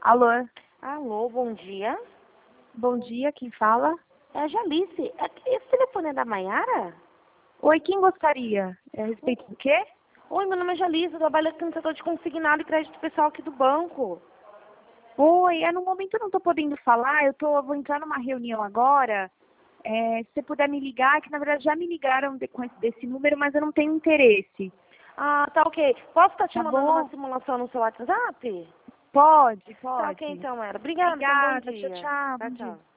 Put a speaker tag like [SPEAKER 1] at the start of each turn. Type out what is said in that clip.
[SPEAKER 1] Alô,
[SPEAKER 2] Alô, bom dia.
[SPEAKER 1] bom dia, quem fala?
[SPEAKER 2] É a Jalice. Esse telefone é da Maiara?
[SPEAKER 1] Oi, quem gostaria? É a respeito do quê?
[SPEAKER 2] Oi, meu nome é Jalice, eu trabalho aqui no setor de consignado e crédito pessoal aqui do banco.
[SPEAKER 1] Oi, no momento eu não estou podendo falar, vou entrar numa reunião agora. Se você puder me ligar, que na verdade já me ligaram desse número, mas eu não tenho interesse.
[SPEAKER 2] Ah, tá ok. Posso estar te
[SPEAKER 1] Tá
[SPEAKER 2] mandando
[SPEAKER 1] bom?
[SPEAKER 2] uma simulação no seu WhatsApp?
[SPEAKER 1] Pode,
[SPEAKER 2] Tá
[SPEAKER 1] pode.
[SPEAKER 2] ok então, Mayara. Obrigada, tenha um bom
[SPEAKER 1] Obrigada, tchau,
[SPEAKER 2] dia.
[SPEAKER 1] tchau,
[SPEAKER 2] Tchau,
[SPEAKER 1] bom dia.
[SPEAKER 2] tchau.